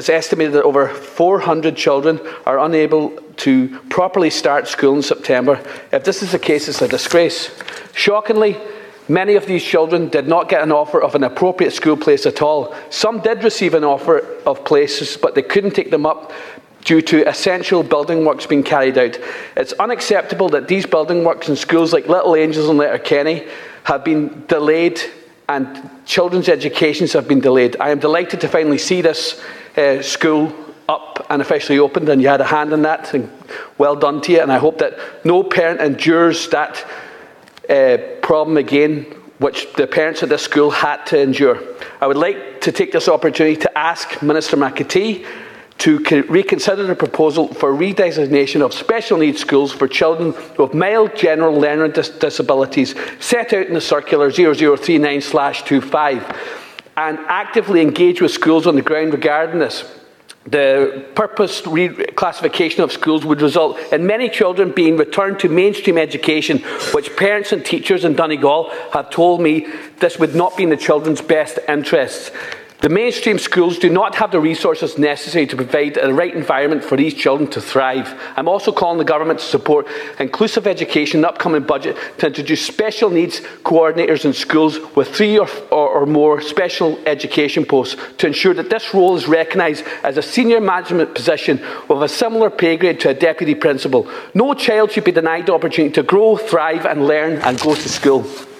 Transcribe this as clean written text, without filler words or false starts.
It's estimated that over 400 children are unable to properly start school in September. If this is the case, it's a disgrace. Shockingly, many of these children did not get an offer of an appropriate school place at all. Some did receive an offer of places, but they couldn't take them up due to essential building works being carried out. It's unacceptable that these building works in schools like Little Angels and Letterkenny have been delayed and children's educations have been delayed. I am delighted to finally see this school up and officially opened, and you had a hand in that, and well done to you. And I hope that no parent endures that problem again, which the parents at this school had to endure. I would like to take this opportunity to ask Minister McAtee to reconsider the proposal for redesignation of special needs schools for children with mild general learning disabilities set out in the circular 0039/25 and actively engage with schools on the ground regarding this. The purposed reclassification of schools would result in many children being returned to mainstream education, which parents and teachers in Donegal have told me this would not be in the children's best interests. The mainstream schools do not have the resources necessary to provide the right environment for these children to thrive. I'm also calling the government to support inclusive education in the upcoming budget to introduce special needs coordinators in schools with 3 or more special education posts to ensure that this role is recognised as a senior management position with a similar pay grade to a deputy principal. No child should be denied the opportunity to grow, thrive and learn and go to school.